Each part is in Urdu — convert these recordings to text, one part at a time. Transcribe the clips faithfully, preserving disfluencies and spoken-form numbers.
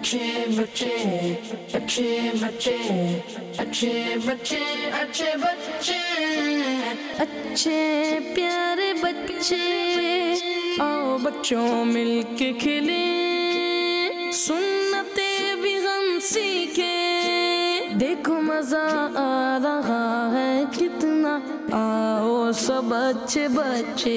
अच्छे बच्चे अच्छे बच्चे अच्छे बच्चे अच्छे बच्चे अच्छे प्यारे बच्चे आओ बच्चों मिलके खेले सुन्नते भी हम सीखे देखो मजा आ रहा है कितना आओ सब अच्छे बच्चे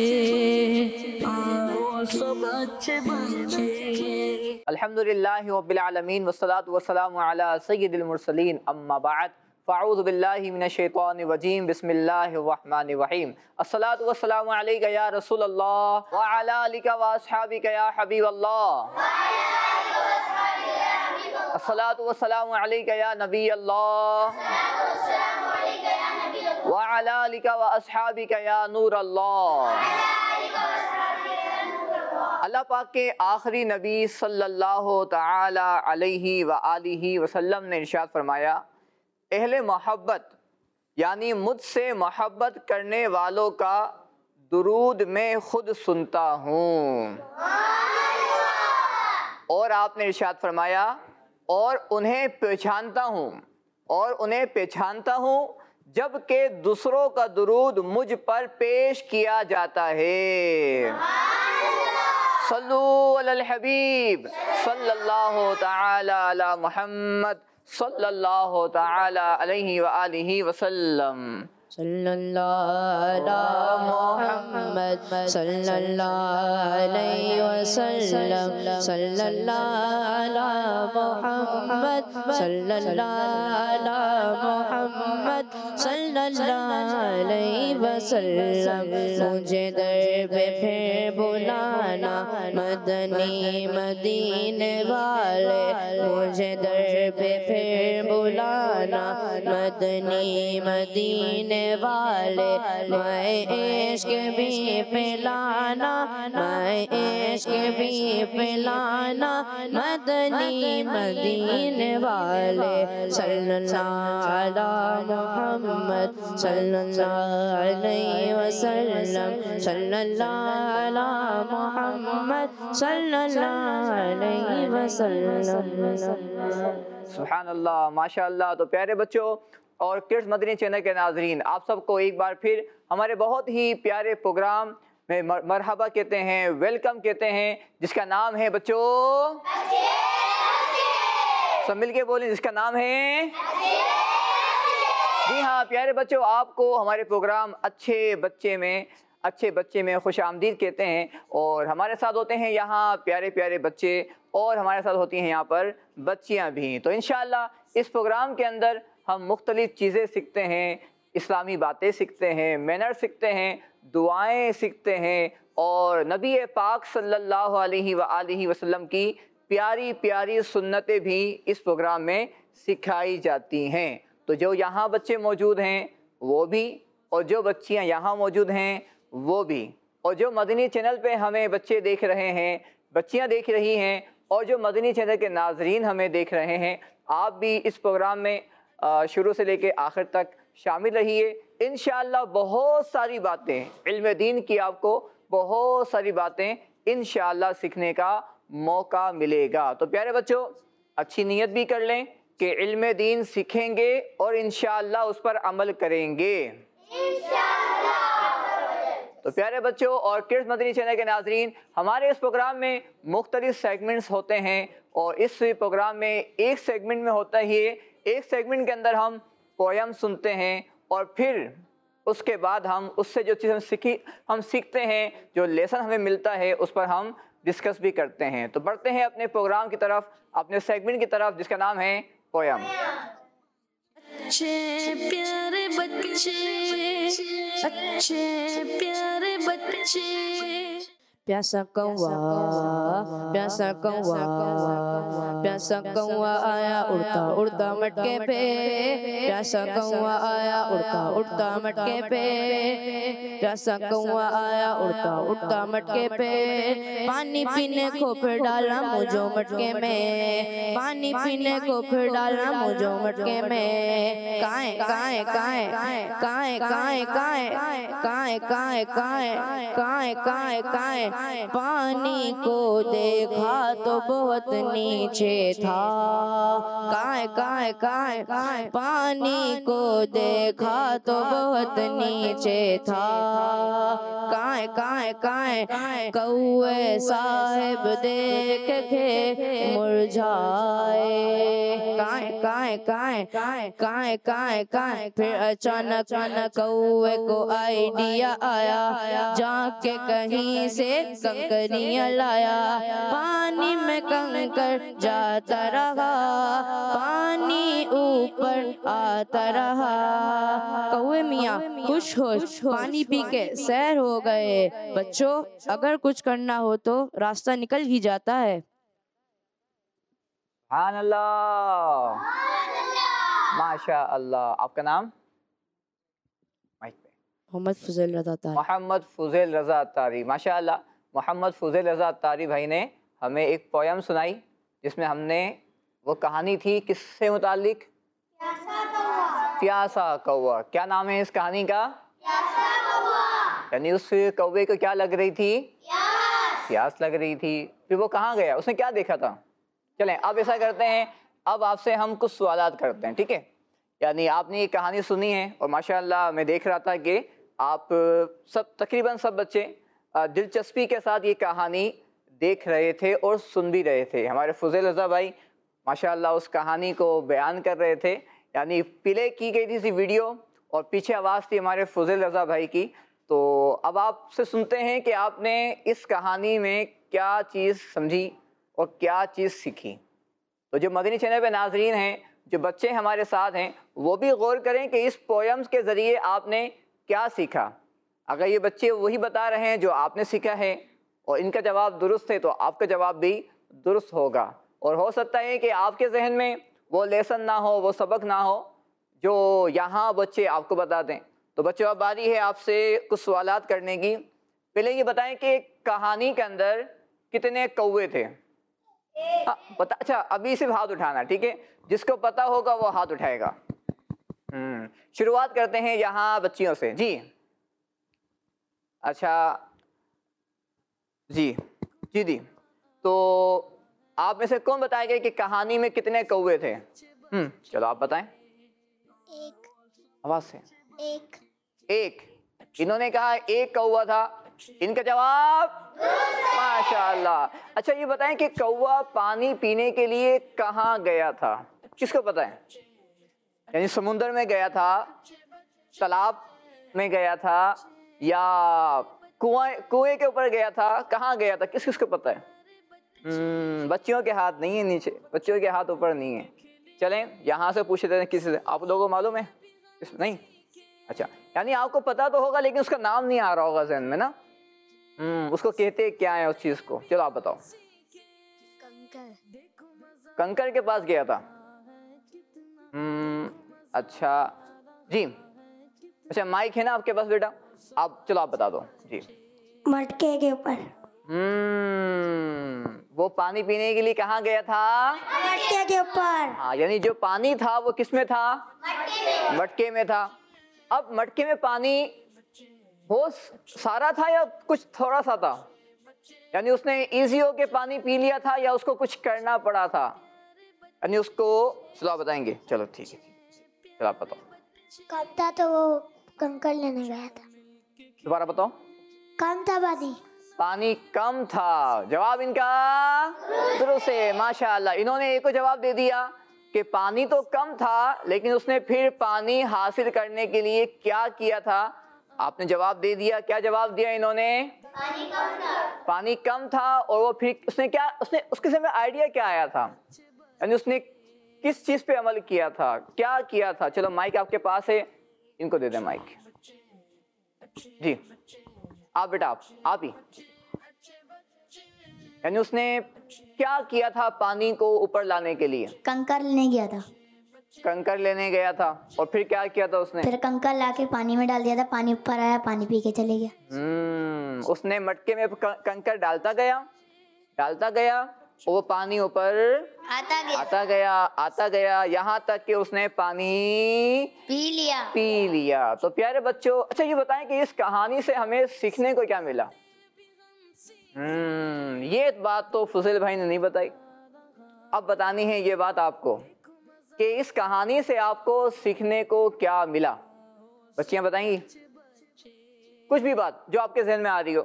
आओ सब अच्छे बच्चे। अल्हम्दुलिल्लाहि रब्बिल आलमीन वस्सलातु वस्सलामु अला सय्यिदिल मुरसलीन अम्मा बाद फ़अऊज़ु बिल्लाहि मिनश शैतानिर रजीम बिस्मिल्लाहिर रहमानिर रहीम अस्सलातु वस्सलामु अलैका या रसूलल्लाह व अला आलिका व अस्हाबिका या हबीबल्लाह अस्सलातु वस्सलामु अलैका या नबीयल्लाह व अला आलिका व अस्हाबिका या नूरल्लाह। अल्लाह पाक के आखिरी नबी सल्लल्लाहु ताला अलैहि व आलिहि वसल्लम ने इरशाद फरमाया, अहले मोहब्बत यानी मुझसे मोहब्बत करने वालों का दुरूद मैं खुद सुनता हूँ। और आपने इरशाद फरमाया और उन्हें पहचानता हूँ और उन्हें पहचानता हूँ जबकि दूसरों का दुरूद मुझ पर पेश किया जाता है। सल्लू अलल हबीब सल्लल्लाहु ताला अला मुहम्मद सल्लल्लाहु ताला अलैहि व आलिहि वसल्लम। सल्लल्लाहु अला मुहम्मद सल्लल्लाहु अलैहि वसल्लम सल्लल्लाहु अला मुहम्मद सल्लल्लाहु अला मुहम्मद सल्लल्लाहु अलैहि वसल्लम। मुझे दर पे फिर बुलाना मदनी मदीने वाले, मुझे दर पे फिर बुलाना मदनी मदीने वाले। मैं इश्क भी पिलाना मैं इश्क भी पिलाना मदनी मदीने वाले। सल्लल्लाहु अला मुहम्मद सल्लल्लाहु अलैहि वसल्लम सल्लल्लाहु अला मुहम्मद सल्लल्लाहु अलैहि वसल्लम। सुभान अल्लाह, माशा अल्लाह। तो प्यारे बच्चों और किड्स मदनी चैनल के नाजरीन, आप सबको एक बार फिर हमारे बहुत ही प्यारे प्रोग्राम में मरहबा कहते हैं, वेलकम कहते हैं, जिसका नाम है बच्चों, सब मिलके बोलें, जिसका नाम है। जी हाँ प्यारे बच्चों, आपको हमारे प्रोग्राम अच्छे बच्चे में अच्छे बच्चे में खुश आमदीद कहते हैं। और हमारे साथ होते हैं यहाँ प्यारे प्यारे बच्चे और हमारे साथ होती हैं यहाँ पर बच्चियाँ भी। तो इंशाअल्लाह इस प्रोग्राम के अंदर हम मुख्तलिफ़ चीज़ें सीखते हैं, इस्लामी बातें सीखते हैं, मैनर सीखते हैं, दुआएं सीखते हैं और नबी पाक सल्लल्लाहु अलैहि व आलिहि वसल्लम की प्यारी प्यारी सुन्नतें भी इस प्रोग्राम में सिखाई जाती हैं। तो जो यहाँ बच्चे मौजूद हैं वो भी, और जो बच्चियाँ यहाँ मौजूद हैं वो भी, और जो मदनी चैनल पे हमें बच्चे देख रहे हैं, बच्चियाँ देख रही हैं, और जो मदनी चैनल के नाजरीन हमें देख रहे हैं, आप भी इस प्रोग्राम में शुरू से लेके आखिर तक शामिल रहिए। इंशाअल्लाह बहुत सारी बातें इल्म दीन की आपको बहुत सारी बातें इंशाअल्लाह सीखने का मौका मिलेगा। तो प्यारे बच्चों, अच्छी नीयत भी कर लें कि इल्म दीन सीखेंगे और इंशाअल्लाह उस पर अमल करेंगे। तो प्यारे बच्चों और किड्स मदनी चैनल के नाजरीन, हमारे इस प्रोग्राम में मुख्तलिफ सेगमेंट्स होते हैं और इस प्रोग्राम में एक सेगमेंट में होता ही एक सेगमेंट के अंदर हम पोयम सुनते हैं और फिर उसके बाद हम उससे जो चीज़ हम सीखी हम सीखते हैं, जो लेसन हमें मिलता है उस पर हम डिस्कस भी करते हैं। तो बढ़ते हैं अपने प्रोग्राम की तरफ, अपने सेगमेंट की तरफ, जिसका नाम है पोयम। अच्छे प्यारे बच्चे अच्छे प्यारे बच्चे। प्यासा कौवा प्यासा कौवा प्यासा कौवा आया उड़ता उड़ता मटके पे, प्यासा कौवा आया उड़ता उड़ता मटके पे, प्यासा कौवा आया उड़ता उड़ता मटके पे। पानी पीने को फिर डाला मुझो मटके में, پانی پینے کو پھر ڈالنا موجو مٹکے میں. کائیں کائیں کائیں کائیں کائیں کائیں کائیں کائیں کائیں کائیں کائیں کائیں پانی کو دیکھا تو بہت نیچے تھا. کائیں کائیں کائیں پانی کو دیکھا تو بہت نیچے تھا. کائیں کائیں کائیں کوے صاحب دیکھ کے مرجھائے. کائیں کائیں کائیں کائیں کائیں کائیں پھر اچانک کوے کو آئیڈیا آیا, جا کے کہیں سے کنکریاں لایا. پانی میں کنکر جاتا رہا, پانی اوپر آتا رہا. کوے میاں خوش خوش پانی پی کے سیر ہو گئے. بچوں اگر کچھ کرنا ہو تو راستہ نکل ہی جاتا ہے. سبحان اللہ, ماشاء اللہ. آپ کا نام؟ محمد فضیل رضا تاری. محمد فضیل رضا تاری, ماشاء اللہ. محمد فضیل رضا تاری بھائی نے ہمیں ایک پویم سنائی جس میں ہم نے وہ کہانی تھی کس سے متعلق؟ پیاسا کوا. کیا نام ہے اس کہانی کا؟ یعنی اس کوے کو کیا لگ رہی تھی؟ پیاس لگ رہی تھی. پھر وہ کہاں گیا, اس نے کیا دیکھا تھا؟ چلیں اب ایسا کرتے ہیں, اب آپ سے ہم کچھ سوالات کرتے ہیں, ٹھیک ہے؟ یعنی آپ نے یہ کہانی سنی ہے اور ماشاءاللہ میں دیکھ رہا تھا کہ آپ سب تقریباً سب بچے دلچسپی کے ساتھ یہ کہانی دیکھ رہے تھے اور سن بھی رہے تھے. ہمارے فضیل رضا بھائی ماشاءاللہ اس کہانی کو بیان کر رہے تھے, یعنی پلے کی گئی تھی ویڈیو اور پیچھے آواز تھی ہمارے فضیل رضا بھائی کی. تو اب آپ سے سنتے ہیں کہ آپ نے اس کہانی میں کیا چیز سمجھی اور کیا چیز سیکھی. تو جو مدنی چینل پہ ناظرین ہیں, جو بچے ہمارے ساتھ ہیں, وہ بھی غور کریں کہ اس پویمز کے ذریعے آپ نے کیا سیکھا. اگر یہ بچے وہی بتا رہے ہیں جو آپ نے سیکھا ہے اور ان کا جواب درست ہے تو آپ کا جواب بھی درست ہوگا. اور ہو سکتا ہے کہ آپ کے ذہن میں وہ لیسن نہ ہو, وہ سبق نہ ہو جو یہاں بچے آپ کو بتا دیں. تو بچوں اب باری ہے آپ سے کچھ سوالات کرنے کی. پہلے یہ بتائیں کہ کہانی کے اندر کتنے کوے تھے؟ پتا, اچھا ابھی صرف ہاتھ اٹھانا, ٹھیک ہے؟ جس کو پتا ہوگا وہ ہاتھ اٹھائے گا. ہم شروعات کرتے ہیں یہاں بچیوں سے. جی اچھا جی جی جی تو آپ میں سے کون بتائے گا کہ کہانی میں کتنے کوے تھے؟ ہم چلو آپ بتائیں. ایک. آواز سے. ایک. ایک. انہوں نے کہا ایک کوا تھا. ان کا جواب ماشاءاللہ. اچھا یہ بتائیں کہ کوا پانی پینے کے لیے کہاں گیا تھا؟ کس کو پتہ ہے؟ یعنی سمندر میں گیا تھا, تالاب میں گیا تھا, یا کنویں کنویں کے اوپر گیا تھا, کہاں گیا تھا؟ کس کس کو پتہ ہے؟ بچیوں کے ہاتھ نہیں ہے نیچے, بچیوں کے ہاتھ اوپر نہیں ہے. چلیں یہاں سے پوچھ لیتے ہیں کسی سے. آپ لوگوں کو معلوم ہے؟ نہیں. اچھا یعنی آپ کو پتا تو ہوگا لیکن اس کا نام نہیں آ رہا ہوگا ذہن میں نا. ہم اس کو کہتے کیا ہے اس چیز کو؟ چلو آپ بتاؤ. کنکر. کنکر کے پاس گیا تھا. ہم اچھا جی. اچھا مائک ہے نا آپ کے پاس بیٹا؟ آپ چلو آپ بتا دو. جی مٹکے کے اوپر. ہم وہ پانی پینے کے لیے کہاں گیا تھا؟ مٹکے کے اوپر. ہاں یعنی جو پانی تھا وہ کس میں تھا؟ مٹکے میں تھا. اب مٹکے میں پانی وہ سارا تھا یا کچھ تھوڑا سا تھا؟ یعنی اس نے ایزی ہو کے پانی پی لیا تھا یا اس کو کچھ کرنا پڑا تھا؟ یعنی اس کو چلو آپ بتائیں گے. چلو ٹھیک ہے, چلو آپ بتاؤ. کم تھا تو وہ کنکر لینے گیا تھا. دوبارہ بتاؤ. کم تھا پانی. پانی کم تھا. جواب ان کا درست ہے ماشاءاللہ. انہوں نے ایک کو جواب دے دیا کہ پانی تو کم تھا لیکن اس نے پھر پانی حاصل کرنے کے لیے کیا کیا تھا؟ آپ نے جواب دے دیا. کیا جواب دیا انہوں نے؟ پانی کم تھا. پانی کم تھا. اور وہ پھر اس نے کیا, اس نے اس کے سامنے آئیڈیا کیا آیا تھا؟ یعنی اس نے کس چیز پہ عمل کیا تھا, کیا کیا تھا؟ چلو مائک آپ کے پاس ہے, ان کو دے دیں مائک. جی آپ بیٹا آپ آپ ہی. یعنی اس نے کیا کیا تھا پانی کو اوپر لانے کے لیے؟ کنکر لینے گیا تھا. کنکر لینے گیا تھا. اور پھر کیا کیا تھا اس نے؟ پھر کنکر لا کے پانی میں ڈال دیا تھا. پانی اوپر آیا, پانی پی کے چلے گیا. ہم اس نے مٹکے میں کنکر ڈالتا گیا ڈالتا گیا وہ پانی اوپر آتا گیا آتا گیا آتا گیا یہاں تک کہ اس نے پانی پی لیا پی لیا۔ تو پیارے بچوں، اچھا یہ بتائیں کہ اس کہانی سے ہمیں سیکھنے کو کیا ملا؟ ہم یہ بات تو فضیل بھائی نے نہیں بتائی، اب بتانی ہے یہ بات آپ کو کہ اس کہانی سے آپ کو سیکھنے کو کیا ملا۔ بچیاں بتائیں گی کچھ بھی بات جو آپ کے ذہن میں آ رہی ہو۔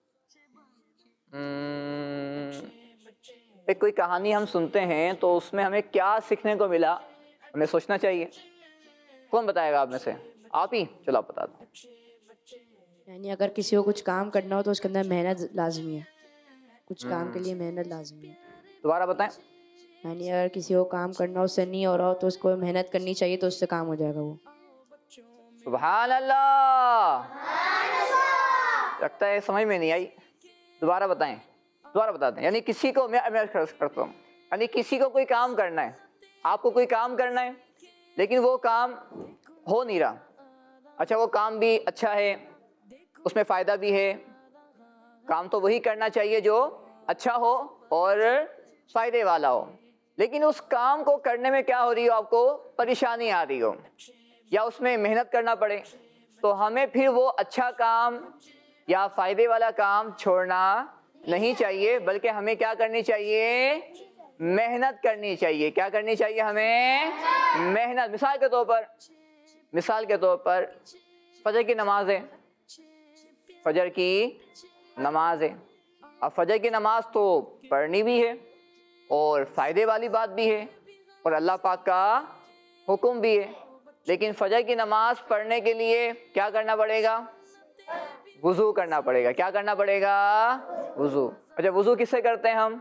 ایک کوئی کہانی ہم سنتے ہیں تو اس میں ہمیں کیا سیکھنے کو ملا، ہمیں سوچنا چاہیے۔ کون بتائے گا آپ میں سے؟ آپ ہی؟ چلو آپ بتا دو۔ یعنی اگر کسی کو کچھ کام کرنا ہو تو اس کے اندر محنت لازمی ہے، کچھ کام کے لیے محنت لازمی ہے۔ دوبارہ بتائیں۔ یعنی اگر کسی کو کام کرنا اس سے نہیں ہو رہا ہو تو اس کو محنت کرنی چاہیے، تو اس سے کام ہو جائے گا۔ وہ سبحان اللہ، لگتا ہے سمجھ میں نہیں آئی، دوبارہ بتائیں، دوبارہ بتا دیں۔ یعنی کسی کو میں میں کرتا ہوں، یعنی کسی کو کوئی کام کرنا ہے، آپ کو کوئی کام کرنا ہے لیکن وہ کام ہو نہیں رہا۔ اچھا وہ کام بھی اچھا ہے، اس میں فائدہ بھی ہے، کام تو وہی کرنا چاہیے جو اچھا ہو اور فائدے والا ہو، لیکن اس کام کو کرنے میں کیا ہو رہی ہو، آپ کو پریشانی آ رہی ہو یا اس میں محنت کرنا پڑے، تو ہمیں پھر وہ اچھا کام یا فائدے والا کام چھوڑنا نہیں چاہیے، بلکہ ہمیں کیا کرنی چاہیے؟ محنت کرنی چاہیے۔ کیا کرنی چاہیے ہمیں؟ محنت۔ مثال کے طور پر مثال کے طور پر فجر کی نماز ہے، فجر کی نماز ہے۔ اب فجر کی نماز تو پڑھنی بھی ہے اور فائدے والی بات بھی ہے اور اللہ پاک کا حکم بھی ہے، لیکن فجر کی نماز پڑھنے کے لیے کیا کرنا پڑے گا؟ وضو کرنا پڑے گا۔ کیا کرنا پڑے گا؟ وضو۔ اچھا وضو کس سے کرتے ہیں ہم؟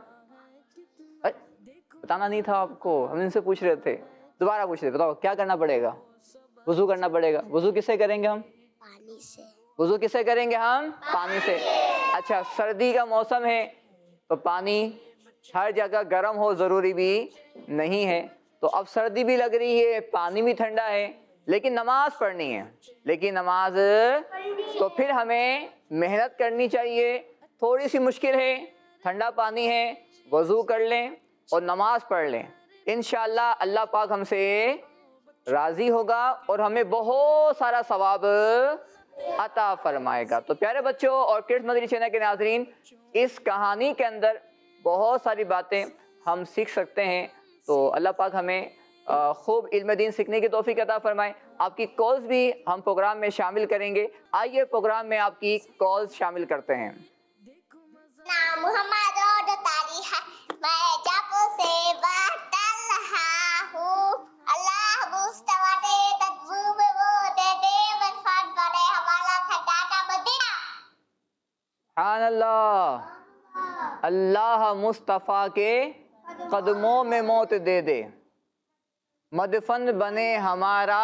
بتانا نہیں تھا آپ کو، ہم ان سے پوچھ رہے تھے، دوبارہ پوچھ رہے تھے، بتاؤ کیا کرنا پڑے گا؟ وضو کرنا پڑے گا۔ وضو کس سے کریں گے ہم؟ پانی سے۔ وضو کس سے کریں گے ہم؟ پانی سے۔ اچھا سردی کا موسم ہے تو پانی ہر جگہ گرم ہو ضروری بھی نہیں ہے، تو اب سردی بھی لگ رہی ہے، پانی بھی ٹھنڈا ہے، لیکن نماز پڑھنی ہے، لیکن نماز تو پھر ہمیں محنت کرنی چاہیے۔ تھوڑی سی مشکل ہے، ٹھنڈا پانی ہے، وضو کر لیں اور نماز پڑھ لیں، انشاءاللہ اللہ پاک ہم سے راضی ہوگا اور ہمیں بہت سارا ثواب عطا فرمائے گا۔ تو پیارے بچوں اور کڈز مدنی چینل کے ناظرین، اس کہانی کے اندر بہت ساری باتیں ہم سیکھ سکتے ہیں، تو اللہ پاک ہمیں خوب علم دین سیکھنے کی توفیق عطا فرمائے۔ آپ کی کالز بھی ہم پروگرام میں شامل کریں گے، آئیے پروگرام میں آپ کی کالز شامل کرتے ہیں۔ نام محمد اور تاریخ میں جب سے بات رہا ہوں، اللہ مصطفیٰ دے تدبو میں وہ دے دے منفعت بڑے ہمارا خطاطہ مدینہ۔ سبحان اللہ، اللہ مصطفیٰ کے قدموں میں موت دے دے، مدفن بنے ہمارا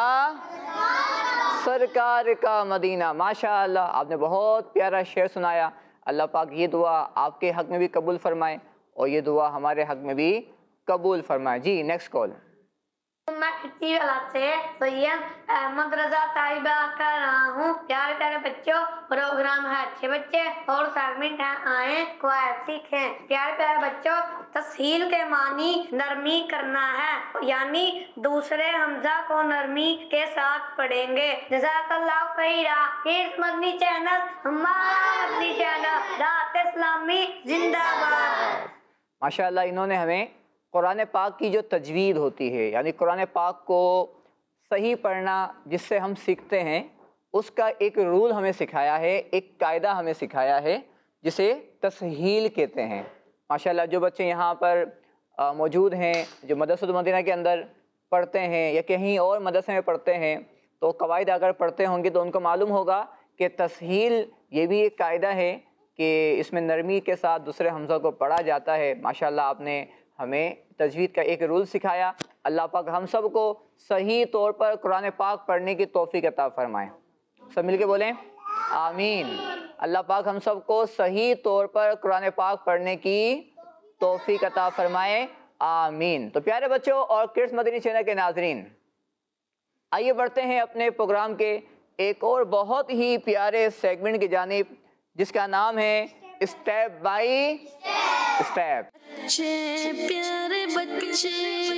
سرکار کا مدینہ۔ ماشاءاللہ آپ نے بہت پیارا شعر سنایا، اللہ پاک یہ دعا آپ کے حق میں بھی قبول فرمائے اور یہ دعا ہمارے حق میں بھی قبول فرمائے۔ جی نیکسٹ کال۔ میں کسی والا سے سید احمد رضا طیبہ کر رہا ہوں۔ پیارے پیارے بچوں، پروگرام ہے اچھے بچے اور سیگمنٹ ہے آئیں قواعد سیکھیں۔ پیارے پیارے بچوں، تسہیل کے معنی نرمی کرنا ہے، یعنی دوسرے حمزہ کو نرمی کے ساتھ پڑھیں گے۔ جزاک اللہ خیرا۔ اس مدنی چینل ہمارا مدنی چینل رات اسلامی زندہ باد۔ ماشاءاللہ انہوں نے ہمیں قرآن پاک کی جو تجوید ہوتی ہے، یعنی قرآن پاک کو صحیح پڑھنا جس سے ہم سیکھتے ہیں، اس کا ایک رول ہمیں سکھایا ہے، ایک قاعدہ ہمیں سکھایا ہے جسے تسہیل کہتے ہیں۔ ماشاءاللہ جو بچے یہاں پر موجود ہیں، جو مدرسۃ المدینہ کے اندر پڑھتے ہیں یا کہیں اور مدرسے میں پڑھتے ہیں، تو قواعد اگر پڑھتے ہوں گے تو ان کو معلوم ہوگا کہ تسہیل یہ بھی ایک قاعدہ ہے کہ اس میں نرمی کے ساتھ دوسرے حمزہ کو پڑھا جاتا ہے۔ ماشاءاللہ آپ نے ہمیں تجوید کا ایک رول سکھایا۔ اللہ پاک ہم سب کو صحیح طور پر قرآن پاک پڑھنے کی توفیق عطا فرمائے۔ سب مل کے بولیں آمین۔ اللہ پاک ہم سب کو صحیح طور پر قرآن پاک پڑھنے کی توفیق عطا فرمائے، آمین۔ تو پیارے بچوں اور کڈز مدنی چینل کے ناظرین، آئیے بڑھتے ہیں اپنے پروگرام کے ایک اور بہت ہی پیارے سیگمنٹ کی جانب، جس کا نام ہے اسٹیپ بائی स्टेप। अच्छे प्यारे बच्चे,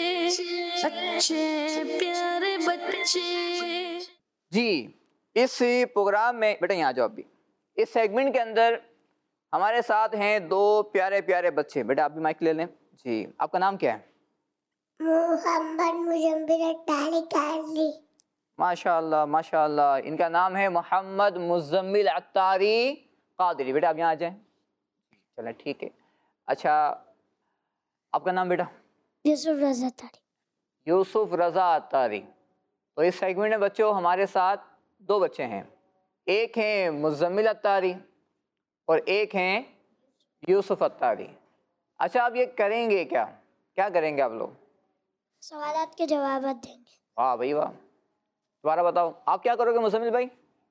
अच्छे प्यारे बच्चे। जी, इस प्रोग्राम में बेटा यहाँ आ जाओ। अभी इस सेगमेंट के अंदर हमारे साथ हैं दो प्यारे प्यारे बच्चे। बेटा आप भी माइक ले लें। जी, आपका नाम क्या है? मोहम्मद मुजम्मिल अत्तारी कादरी। माशाअल्लाह माशाअल्लाह, इनका नाम है मोहम्मद मुजम्मिल अत्तारी कादरी। बेटा आप यहाँ आ जाएं। चलें ठीक है। अच्छा, आपका नाम बेटा? यूसुफ रजा अत्तारी। यूसुफ रजा अत्तारी। तो इस सेगमेंट में बच्चों हमारे साथ दो बच्चे हैं, एक हैं मुजम्मिल अत्तारी और एक हैं यूसुफ अत्तारी। अच्छा, आप ये करेंगे क्या, क्या करेंगे आप लोग? सवालात के जवाब देंगे। वाह भाई वाह। दोबारा बताओ, आप क्या करोगे मुजम्मिल भाई?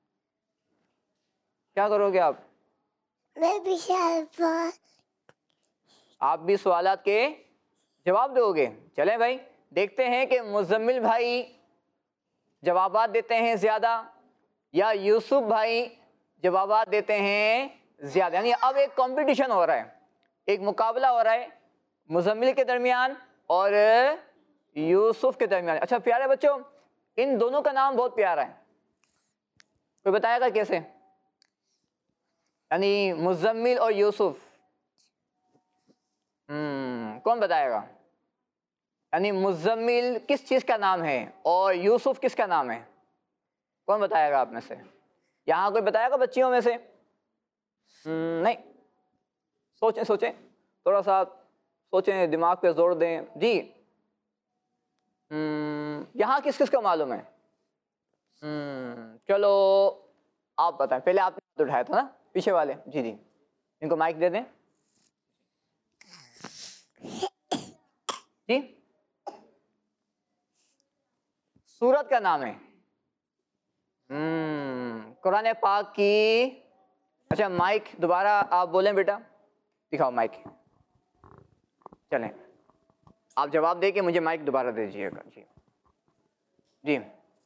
क्या करोगे आप? मैं भी सवाल आप भी सवालात के जवाब दोगे। चलें भाई, देखते हैं कि मुजम्मिल भाई जवाबात देते हैं ज़्यादा या यूसुफ भाई जवाबात देते हैं ज़्यादा। यानी अब एक कंपटीशन हो रहा है, एक मुकाबला हो रहा है मुजम्मिल के दरमियान और यूसुफ के दरमियान। अच्छा प्यारे बच्चों, इन दोनों का नाम बहुत प्यारा है, कोई बताएगा कैसे? यानी मुजम्मिल और यूसुफ, हम्म कौन बताएगा? यानी मुजम्मिल किस चीज़ का नाम है और यूसुफ किसका नाम है? कौन बताएगा आप में से? यहाँ कोई बताएगा बच्चियों में से? हम्म, नहीं, सोचें सोचें थोड़ा सा, सोचें, दिमाग पे जोर दें। जी, हम्म यहाँ किस किस को मालूम है? हम्म चलो आप बताएं। पहले आपने हाथ उठाया था ना, पीछे वाले। जी जी, इनको माइक दे दें। जी, सूरत का नाम है हम्म कुरान पाक की। अच्छा माइक दोबारा आप बोलें बेटा, दिखाओ माइक। चलें, आप जवाब दे के मुझे माइक दोबारा दे दीजिएगा। जी जी,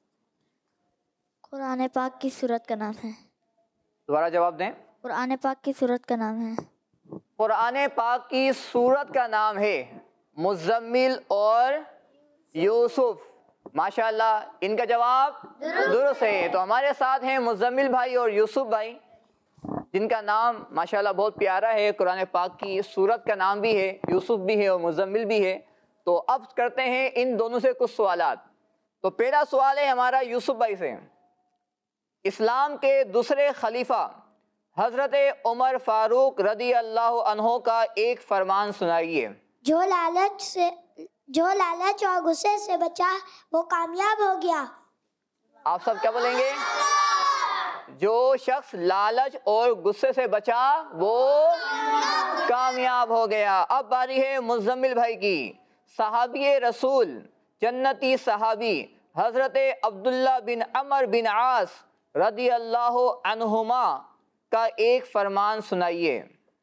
कुरान पाक की सूरत का नाम है। दोबारा जवाब दें। कुरान पाक की सूरत का नाम है। कुरान पाक की सूरत का नाम है मुजम्मिल और यूसुफ। माशाअल्लाह, इनका जवाब दुरुस्त है। तो हमारे साथ हैं मुजम्मिल भाई और यूसुफ भाई, जिनका नाम माशाअल्लाह बहुत प्यारा है। कुरान पाक की सूरत का नाम भी है, यूसुफ भी है और मुजम्मिल भी है। तो अब करते हैं इन दोनों से कुछ सवालात। तो पहला सवाल है हमारा यूसुफ भाई से। इस्लाम के दूसरे खलीफा हजरत उमर फारूक रदी अल्लाह अन्हो का एक फरमान सुनाइए। जो लालच से जो लालच और गुस्से से बचा वो कामयाब हो गया। आप सब क्या बोलेंगे? जो शख्स लालच और गुस्से से बचा वो कामयाब हो गया। अब बारी है मुजम्मिल भाई की। सहाबी रसूल जन्नती सहाबी हजरत अब्दुल्ला बिन अमर बिन आस रदी अल्लाह अन्हुमा का एक फरमान सुनाइए।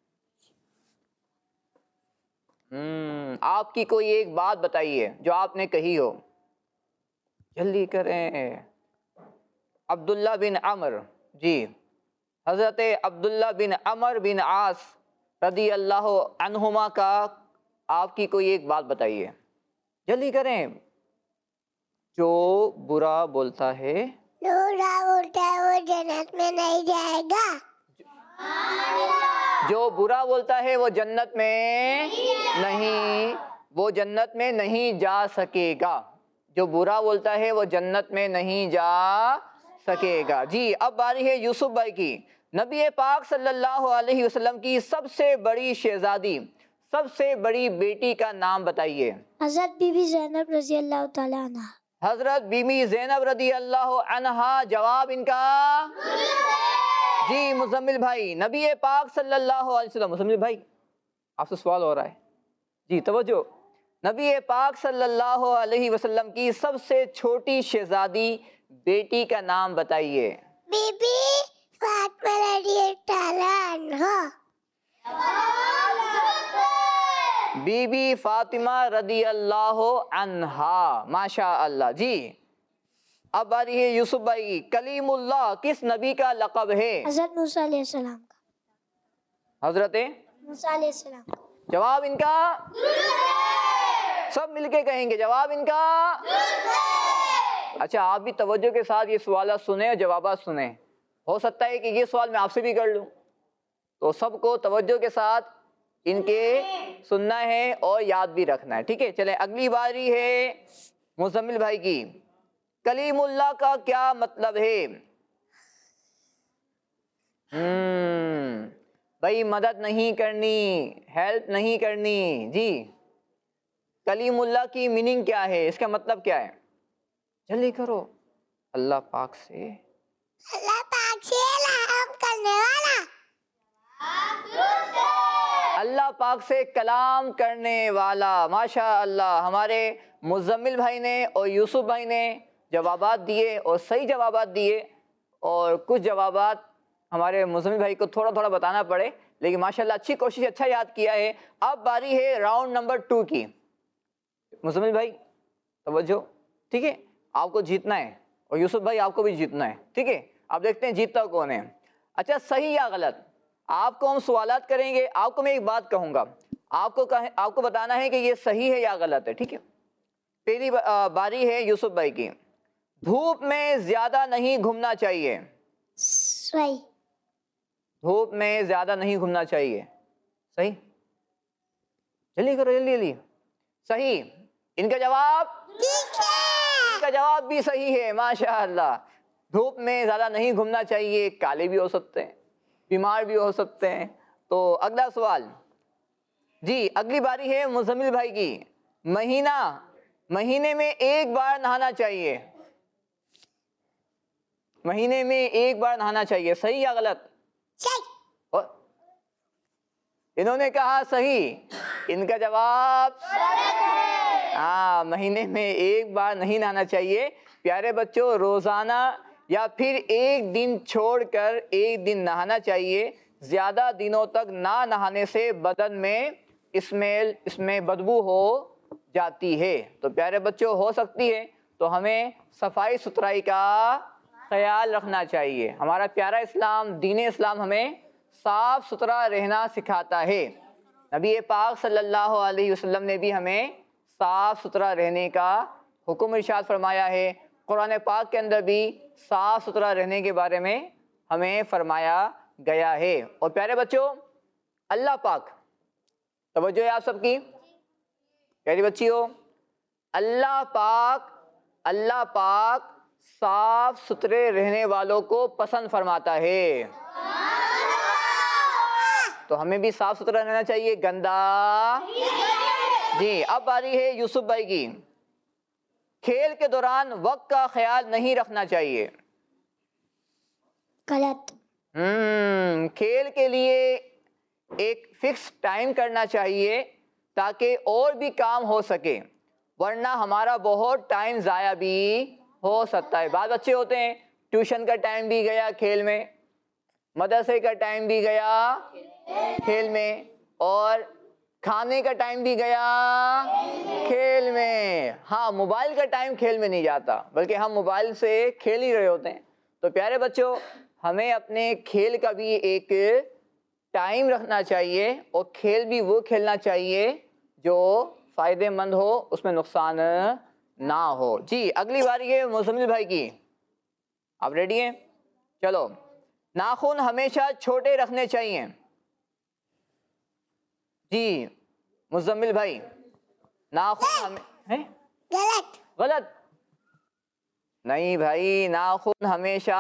हम्म आपकी कोई एक बात बताइए जो आपने कही हो, जल्दी करें। अब्दुल्ला बिन अमर, जी, हजरत अब्दुल्ला बिन अमर बिन आस रदी अल्लाह अन्हुमा का आपकी कोई एक बात बताइए, जल्दी करें। जो बुरा बोलता है बुरा बोलता है वो जन्नत में नहीं जाएगा। जो बुरा बोलता है वो जन्नत में नहीं, वो जन्नत में नहीं जा सकेगा। जो बुरा बोलता है वो जन्नत में नहीं जा सकेगा। जी, अब बारी है यूसुफ भाई की। नबी पाक सल्लल्लाहु अलैहि वसल्लम की सबसे बड़ी शहजादी, सबसे बड़ी बेटी का नाम बताइए। हजरत बीबी ज़ैनब रज़ी अल्लाह ताला अन्हा। हजरत बीबी ज़ैनब रदी अल्लाह अन्हा। जवाब इनका जी मुजम्मिल भाई। नबी पाक सल्लल्लाहु अलैहि वसल्लम, मुजम्मिल भाई आपसे सवाल हो रहा है जी, तवज्जो। नबी पाक सल्लल्लाहु अलैहि वसल्लम की सबसे छोटी शहजादी बेटी का नाम बताइए। बीबी फातिमा रज़ी अल्लाह अन्हा। बीबी फातिमा रदी अल्लाह अन्हा। माशा अल्लाह। जी, अब बारी है यूसुफ भाई की। कलीमुल्लाह किस नबी का लक़ब है? हजरत मूसा अलैहिस्सलाम का। हजरत मूसा अलैहिस्सलाम। جواب ان کا سب مل کے کہیں گے جواب ان کا اچھا آپ بھی توجہ کے ساتھ یہ سوالات سنیں اور جوابات سنیں. ہو سکتا ہے کہ یہ سوال میں آپ سے بھی کر لوں, تو سب کو توجہ کے ساتھ ان کے سننا ہے اور یاد بھی رکھنا ہے. ٹھیک ہے, چلیں اگلی باری ہے مزمل بھائی کی. کلیم اللہ کا کیا مطلب ہے؟ ہم بھائی مدد نہیں کرنی, ہیلپ نہیں کرنی. جی کلیم اللہ کی میننگ کیا ہے, اس کا مطلب کیا ہے؟ جلدی کرو. اللہ پاک سے اللہ پاک سے کلام کرنے والا. اللہ پاک سے کلام کرنے والا. ماشاء اللہ, ہمارے مزمل بھائی نے اور یوسف بھائی نے جوابات دیے اور صحیح جوابات دیے, اور کچھ جوابات ہمارے مزمل بھائی کو تھوڑا تھوڑا بتانا پڑے, لیکن ماشاءاللہ اچھی کوشش, اچھا یاد کیا ہے. اب باری ہے راؤنڈ نمبر ٹو کی. مزمل بھائی توجہ, ٹھیک ہے, آپ کو جیتنا ہے, اور یوسف بھائی آپ کو بھی جیتنا ہے. ٹھیک ہے, اب دیکھتے ہیں جیتتا کون ہے. اچھا صحیح یا غلط آپ کو ہم سوالات کریں گے. آپ کو میں ایک بات کہوں گا, آپ کو آپ کو بتانا ہے کہ یہ صحیح ہے یا غلط ہے. ٹھیک ہے, پہلی باری ہے یوسف بھائی کی. دھوپ میں زیادہ نہیں گھومنا چاہیے. صحیح. دھوپ میں زیادہ نہیں گھومنا چاہیے. صحیح, جلدی کرو جلدی جلدی. صحیح. ان کا جواب ان کا جواب بھی صحیح ہے. ماشاء اللہ, دھوپ میں زیادہ نہیں گھومنا چاہیے. کالے بھی ہو سکتے ہیں, بیمار بھی ہو سکتے ہیں. تو اگلا سوال جی, اگلی باری ہے مزمل بھائی کی. مہینہ مہینے میں ایک بار نہانا چاہیے. مہینے میں ایک بار نہانا چاہیے. صحیح یا غلط؟ صحیح. انہوں نے کہا صحیح, ان کا جواب ہاں, مہینے میں ایک بار نہیں نہانا چاہیے. پیارے بچوں, روزانہ یا پھر ایک دن چھوڑ کر ایک دن نہانا چاہیے. زیادہ دنوں تک نہ نہانے سے بدن میں اسمیل اس میں بدبو ہو جاتی ہے. تو پیارے بچوں, ہو سکتی ہے, تو ہمیں صفائی ستھرائی کا خیال رکھنا چاہیے. ہمارا پیارا اسلام, دین اسلام ہمیں صاف ستھرا رہنا سکھاتا ہے. نبی پاک صلی اللہ علیہ وسلم نے بھی ہمیں صاف ستھرا رہنے کا حکم ارشاد فرمایا ہے. قرآن پاک کے اندر بھی صاف ستھرا رہنے کے بارے میں ہمیں فرمایا گیا ہے. اور پیارے بچوں, اللہ پاک, توجہ ہے آپ سب کی, پیاری بچیوں, اللہ پاک اللہ پاک صاف ستھرے رہنے والوں کو پسند فرماتا ہے. تو ہمیں بھی صاف ستھرا رہنا چاہیے, گندا جی. اب باری ہے یوسف بھائی کی. کھیل کے دوران وقت کا خیال نہیں رکھنا چاہیے. غلط. ہم کھیل کے لیے ایک فکس ٹائم کرنا چاہیے تاکہ اور بھی کام ہو سکے, ورنہ ہمارا بہت ٹائم ضائع بھی ہو سکتا ہے. بعض بچے ہوتے ہیں ٹیوشن کا ٹائم بھی گیا کھیل میں, مدرسے کا ٹائم بھی گیا کھیل میں, اور کھانے کا ٹائم بھی گیا کھیل میں. ہاں, موبائل کا ٹائم کھیل میں نہیں جاتا, بلکہ ہم موبائل سے کھیل ہی رہے ہوتے ہیں. تو پیارے بچوں, ہمیں اپنے کھیل کا بھی ایک ٹائم رکھنا چاہیے, اور کھیل بھی وہ کھیلنا چاہیے جو فائدے مند ہو, اس میں نقصان نہ ہو. جی اگلی باری ہے مزمل بھائی کی. آپ ریڈی ہیں؟ چلو. ناخن ہمیشہ چھوٹے رکھنے چاہیے. جی مزمل بھائی, ناخن ہمیں غلط. غلط نہیں بھائی, ناخن ہمیشہ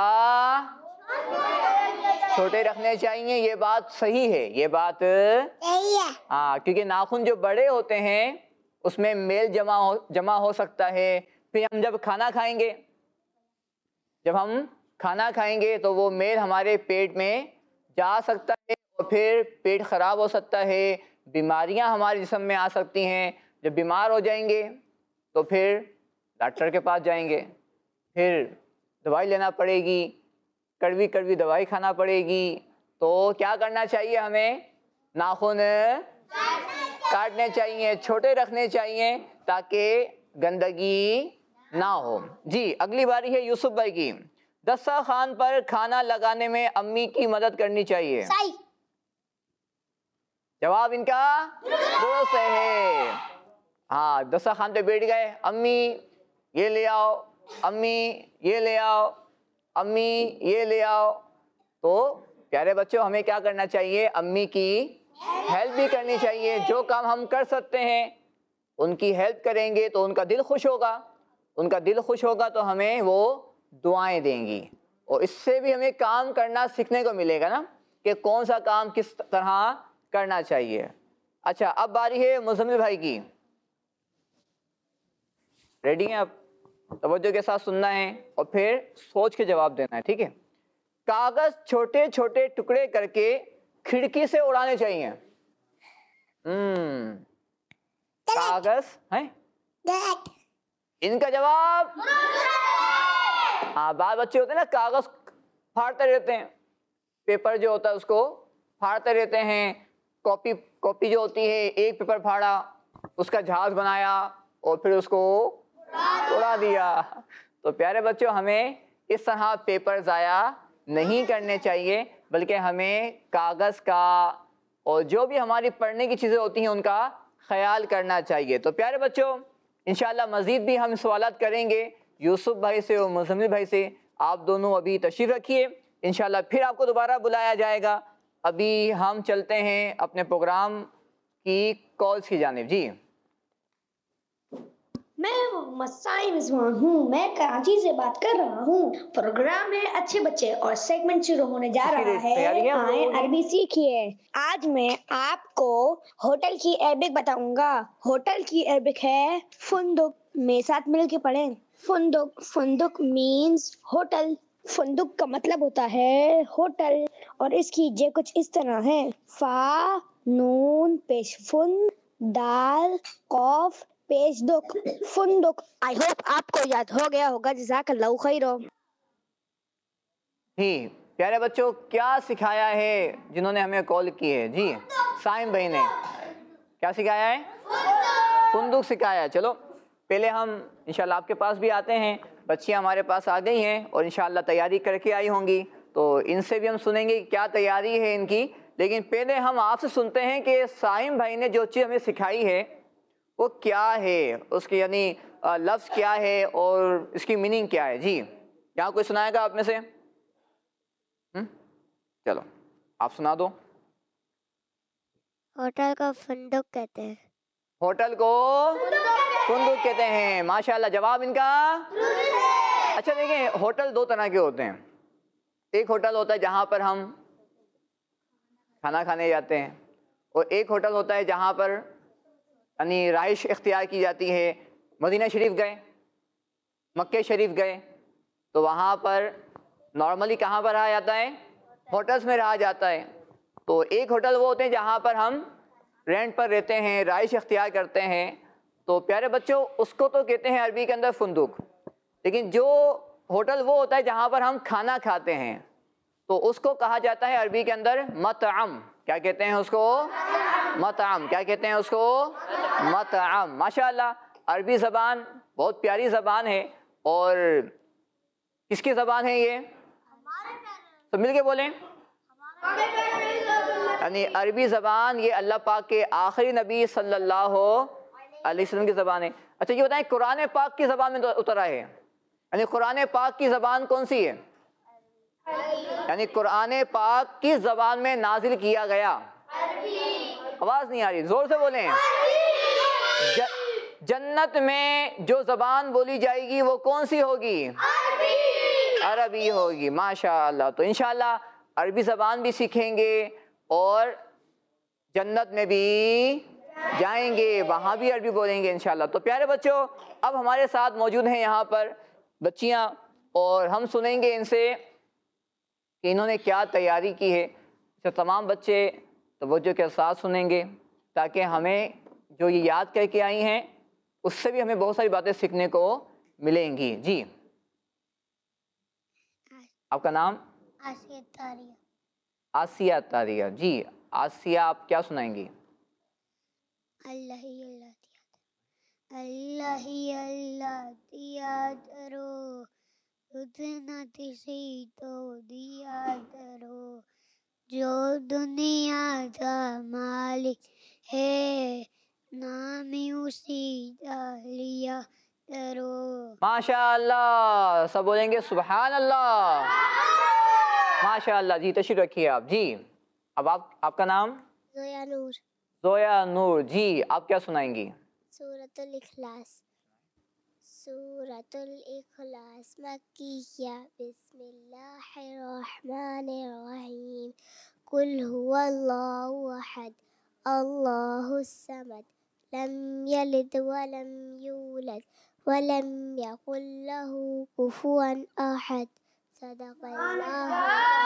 چھوٹے رکھنے چاہیے. یہ بات صحیح ہے, یہ بات صحیح ہے. ہاں, کیونکہ ناخن جو بڑے ہوتے ہیں اس میں میل جمع ہو جمع ہو سکتا ہے. پھر ہم جب کھانا کھائیں گے جب ہم کھانا کھائیں گے تو وہ میل ہمارے پیٹ میں جا سکتا ہے, اور پھر پیٹ خراب ہو سکتا ہے, بیماریاں ہمارے جسم میں آ سکتی ہیں. جب بیمار ہو جائیں گے تو پھر ڈاکٹر کے پاس جائیں گے, پھر دوائی لینا پڑے گی, کڑوی کڑوی دوائی کھانا پڑے گی. تو کیا کرنا چاہیے ہمیں؟ ناخن کاٹنے چاہیے, چھوٹے رکھنے چاہیے تاکہ گندگی نہ ہو. جی اگلی باری ہے یوسف بھائی کی. دسترخوان پر کھانا لگانے میں امی کی مدد کرنی چاہیے. صحیح. جواب ان کا درست ہے. ہاں دسترخوان پہ بیٹھ گئے, امی یہ لے آؤ, امی یہ لے آؤ, امی یہ لے آؤ. تو پیارے بچوں ہمیں کیا کرنا چاہیے, امی کی ہیلپ بھی کرنی چاہیے. جو کام ہم کر سکتے ہیں ان کی ہیلپ کریں گے تو ان کا دل خوش ہوگا, ان کا دل خوش ہوگا تو ہمیں وہ دعائیں دیں گی, اور اس سے بھی ہمیں کام کرنا سیکھنے کو ملے گا نا کہ کون سا کام کس طرح کرنا چاہیے. اچھا اب باری ہے مزمل بھائی کی. ریڈی ہیں آپ؟ توجہ کے ساتھ سننا ہے اور پھر سوچ کے جواب دینا ہے, ٹھیک ہے؟ کاغذ چھوٹے چھوٹے ٹکڑے کر کے کھڑکی سے اڑانے چاہیے. ہم کاغذ ہیں ان کا جواب. ہاں بعض بچے ہوتے ہیں نا کاغذ پھاڑتے رہتے ہیں, پیپر جو ہوتا ہے اس کو پھاڑتے رہتے ہیں. کاپی کاپی جو ہوتی ہے ایک پیپر پھاڑا, اس کا جہاز بنایا اور پھر اس کو اڑا دیا. تو پیارے بچوں ہمیں اس طرح پیپر ضائع نہیں کرنے چاہیے, بلکہ ہمیں کاغذ کا اور جو بھی ہماری پڑھنے کی چیزیں ہوتی ہیں ان کا خیال کرنا چاہیے. تو پیارے بچوں انشاءاللہ مزید بھی ہم سوالات کریں گے یوسف بھائی سے اور مزمل بھائی سے. آپ دونوں ابھی تشریف رکھیے, انشاءاللہ پھر آپ کو دوبارہ بلایا جائے گا. ابھی ہم چلتے ہیں اپنے پروگرام کی کالز کی جانب. جی میں محمد سائم رضوان ہوں, میں کراچی سے بات کر رہا ہوں. پروگرام ہے اچھے بچے اور سیگمنٹ شروع ہونے جا رہا ہے, آئیں عربی سیکھیے. آج میں آپ کو ہوٹل کی عربک بتاؤں گا. ہوٹل کی عربک ہے فندق. میرے ساتھ مل کے پڑھیں. فندق. فندق مینز ہوٹل. فندق کا مطلب ہوتا ہے ہوٹل, اور اس کی جے کچھ اس طرح ہے. فا نون پیش فن, دال قاف پیش دک, فندق. آئی ہوپ آپ کو یاد ہو گیا ہوگا. جزاک اللہ خیر. جی پیارے بچوں کیا سکھایا ہے جنہوں نے ہمیں کال کی ہے؟ جی سائم بھائی نے کیا سکھایا ہے؟ فندق سکھایا ہے. چلو پہلے ہم انشاءاللہ آپ کے پاس بھی آتے ہیں. بچیاں ہمارے پاس آ گئی ہیں اور انشاءاللہ تیاری کر کے آئی ہوں گی, تو ان سے بھی ہم سنیں گے کیا تیاری ہے ان کی. لیکن پہلے ہم آپ سے سنتے ہیں کہ سائم بھائی نے جو چیز ہمیں سکھائی ہے وہ کیا ہے, اس کی یعنی لفظ کیا ہے اور اس کی میننگ کیا ہے. جی یہاں کوئی سنائے گا آپ میں سے؟ چلو آپ سنا دو. ہوٹل کو فندق کہتے ہیں. ہوٹل کو فندق کہتے ہیں. ماشاءاللہ جواب ان کا. اچھا دیکھیں ہوٹل دو طرح کے ہوتے ہیں. ایک ہوٹل ہوتا ہے جہاں پر ہم کھانا کھانے جاتے ہیں, اور ایک ہوٹل ہوتا ہے جہاں پر یعنی رہائش اختیار کی جاتی ہے. مدینہ شریف گئے, مکہ شریف گئے, تو وہاں پر نارملی کہاں پر رہا جاتا ہے؟ ہوٹلز میں رہا جاتا ہے. تو ایک ہوٹل وہ ہوتے ہیں جہاں پر ہم رینٹ پر رہتے ہیں, رہائش اختیار کرتے ہیں. تو پیارے بچوں اس کو تو کہتے ہیں عربی کے اندر فندق. لیکن جو ہوٹل وہ ہوتا ہے جہاں پر ہم کھانا کھاتے ہیں تو اس کو کہا جاتا ہے عربی کے اندر مطعم. کیا کہتے ہیں اس کو؟ مطعم. کیا کہتے ہیں اس کو؟ مطعم. ماشاءاللہ عربی زبان بہت پیاری زبان ہے. اور کس کی زبان ہے یہ؟ تو مل کے بولیں. یعنی عربی زبان یہ اللہ پاک کے آخری نبی صلی اللہ علیہ وسلم کی زبان ہے. اچھا یہ بتائیں قرآن پاک کی زبان میں اترا ہے, یعنی قرآن پاک کی زبان کون سی ہے؟ یعنی قرآن پاک کی زبان میں نازل کیا گیا. آواز نہیں آ رہی, زور سے بولیں. جنت میں جو زبان بولی جائے گی وہ کون سی ہوگی؟ عربی ہوگی. ماشاءاللہ. تو انشاءاللہ عربی زبان بھی سیکھیں گے اور جنت میں بھی جائیں گے, وہاں بھی عربی بولیں گے انشاءاللہ. تو پیارے بچوں اب ہمارے ساتھ موجود ہیں یہاں پر بچیاں, اور ہم سنیں گے ان سے کہ انہوں نے کیا تیاری کی ہے. تو تمام بچے توجہ کے ساتھ سنیں گے تاکہ ہمیں جو یہ یاد کر کے آئی ہیں اس سے بھی ہمیں بہت ساری باتیں سیکھنے کو ملیں گی. جی آپ کا نام؟ آسیہ تاریہ. آسیہ تاریہ. جی آسیہ آپ کیا سنائیں گی؟ اللہ ہی اللہ دیا اللہ ہی اللہ دیا درو اتنا تسی تو دیا درو جو دنیا کا مالک ہے نامی اسی ڈالیا کرو. ماشاء اللہ. سب بولیں گے سبحان اللہ. ماشاء اللہ. جی تشریف رکھیے آپ. جی اب آپ آپ کا نام؟ زویا نور. زویا نور. جی آپ کیا سنائیں گی؟ سورۃ الاخلاص. سورۃ الاخلاص مکیہ. بسم اللہ الرحمن الرحیم. قل هو اللہ احد اللہ الصمد لم یلد ولم یولد ولم یکن له کفوا احد. صدق اللہ.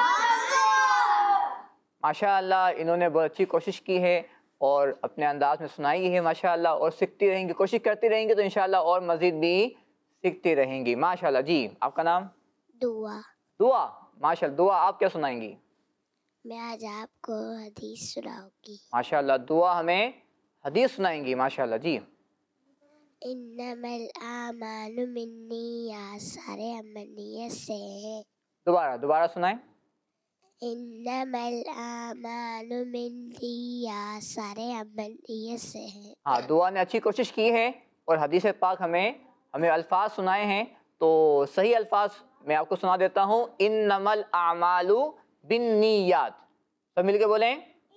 ماشاء اللہ. انہوں نے بہت اچھی کوشش کی ہے اور اپنے انداز میں سنائی ہے ماشاء اللہ، اور سیکھتی رہیں گی، کوشش کرتی رہیں گی تو انشاءاللہ اور مزید بھی سیکھتی رہیں گی ماشاء اللہ. جی آپ کا نام؟ دعا. دعا. ماشاء اللہ. دعا آپ کیا سنائیں گی؟ میں آج آپ کو حدیث سناؤں گی. ماشاء اللہ. دعا ہمیں حدیث سنائیں گی ماشاء اللہ. جی. انما الاعمال بالنیات. سارے عمل نیت سے ہیں. دوبارہ دوبارہ سنائیں. انما الاعمال بالنیات. سارے عمل نیت سے ہیں. ہاں دعا نے اچھی کوشش کی ہے اور حدیث پاک ہمیں ہمیں الفاظ سنائے ہیں، تو صحیح الفاظ میں آپ کو سنا دیتا ہوں. انما الاعمال بالنیات. سب مل کے بولیں.